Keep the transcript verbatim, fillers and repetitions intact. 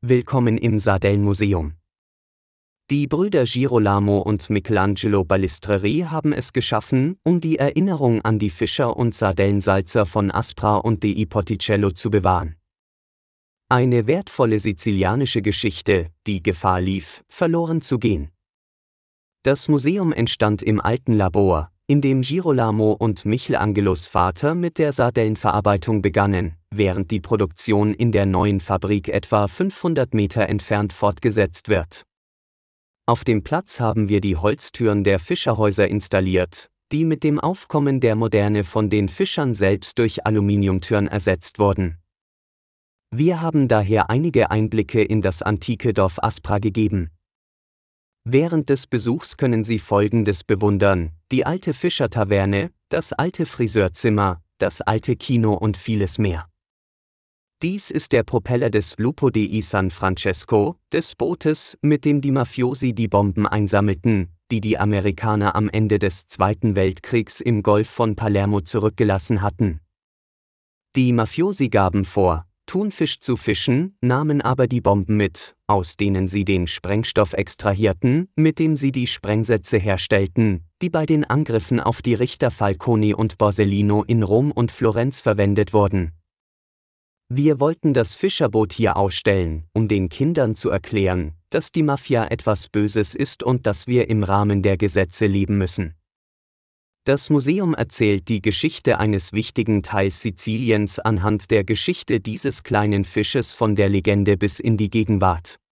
Willkommen im Sardellenmuseum. Die Brüder Girolamo und Michelangelo Balistreri haben es geschaffen, um die Erinnerung an die Fischer und Sardellensalzer von Aspra und dei Porticello zu bewahren. Eine wertvolle sizilianische Geschichte, die Gefahr lief, verloren zu gehen. Das Museum entstand im alten Labor, in dem Girolamo und Michelangelos Vater mit der Sardellenverarbeitung begannen, während die Produktion in der neuen Fabrik etwa fünfhundert Meter entfernt fortgesetzt wird. Auf dem Platz haben wir die Holztüren der Fischerhäuser installiert, die mit dem Aufkommen der Moderne von den Fischern selbst durch Aluminiumtüren ersetzt wurden. Wir haben daher einige Einblicke in das antike Dorf Aspra gegeben. Während des Besuchs können Sie Folgendes bewundern: die alte Fischertaverne, das alte Friseurzimmer, das alte Kino und vieles mehr. Dies ist der Propeller des Lupo dei San Francesco, des Bootes, mit dem die Mafiosi die Bomben einsammelten, die die Amerikaner am Ende des Zweiten Weltkriegs im Golf von Palermo zurückgelassen hatten. Die Mafiosi gaben vor, Thunfisch zu fischen, nahmen aber die Bomben mit, aus denen sie den Sprengstoff extrahierten, mit dem sie die Sprengsätze herstellten, die bei den Angriffen auf die Richter Falconi und Borsellino in Rom und Florenz verwendet wurden. Wir wollten das Fischerboot hier ausstellen, um den Kindern zu erklären, dass die Mafia etwas Böses ist und dass wir im Rahmen der Gesetze leben müssen. Das Museum erzählt die Geschichte eines wichtigen Teils Siziliens anhand der Geschichte dieses kleinen Fisches von der Legende bis in die Gegenwart.